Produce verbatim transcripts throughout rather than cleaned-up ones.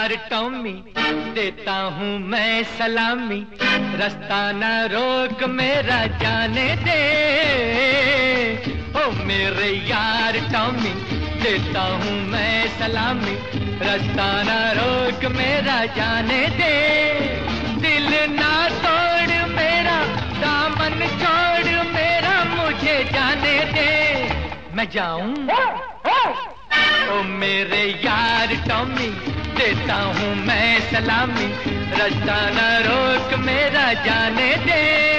यार टॉमी देता हूँ मैं सलामी, रास्ता न रोक मेरा जाने दे। ओ मेरे यार टॉमी देता हूँ मैं सलामी, रास्ता न रोक मेरा जाने दे। दिल ना तोड़ मेरा, दामन छोड़ मेरा, मुझे जाने दे। मैं जाऊं ओ मेरे यार टॉमी देता हूँ मैं सलामी, रास्ता न रोक मेरा जाने दे।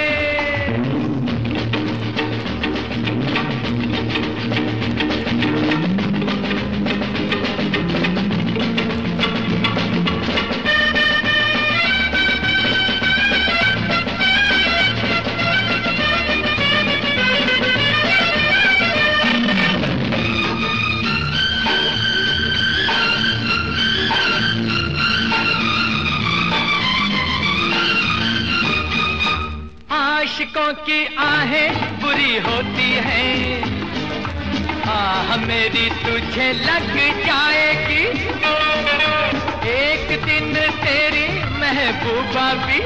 आशिकों की आहें बुरी होती हैं, आह मेरी तुझे लग जाएगी। एक दिन तेरी महबूबा भी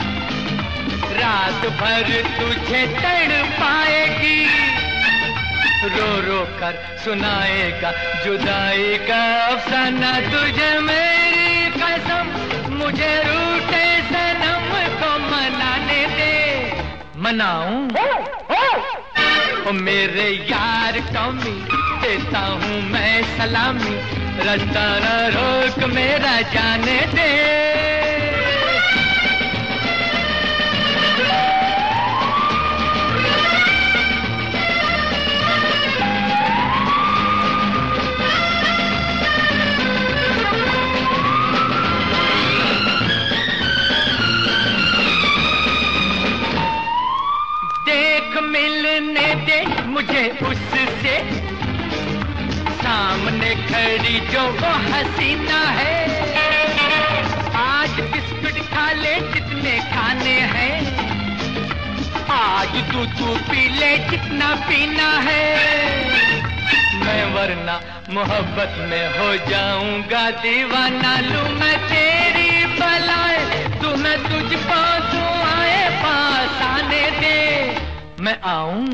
रात भर तुझे तड़पाएगी। रो रो कर सुनाएगा जुदाई का अफसाना तुझे मेरी कसम, मुझे रूठे सनम को मनाने दे। मनाऊं ओ मेरे यार टॉमी देता हूँ मैं सलामी, रास्ता न रोक मेरा जाने दे। मिलने दे मुझे उससे, सामने खड़ी जो वो हसीना है। आज बिस्कुट खा ले जितने खाने हैं, आज तू तू पी ले जितना पीना है। मैं वरना मोहब्बत में हो जाऊंगा दीवाना, लूं मैं तेरी बलाए तू मैं तुझको तू आए पास आने दे। मैं आऊं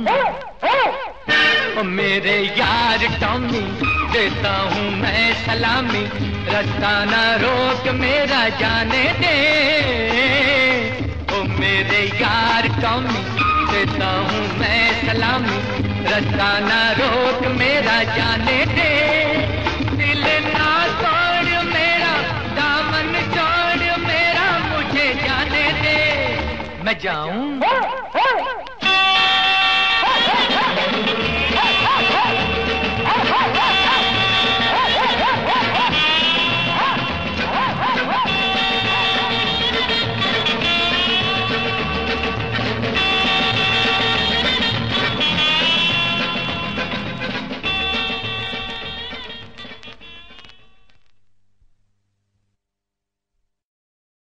ओ मेरे यार टॉमी देता हूँ मैं सलामी, रास्ता न रोक मेरा जाने दे। ओ मेरे यार टॉमी देता हूँ मैं सलामी, रास्ता न रोक मेरा जाने दे। दिल ना तोड़ मेरा, दामन छोड़ मेरा, मुझे जाने दे। मैं जाऊं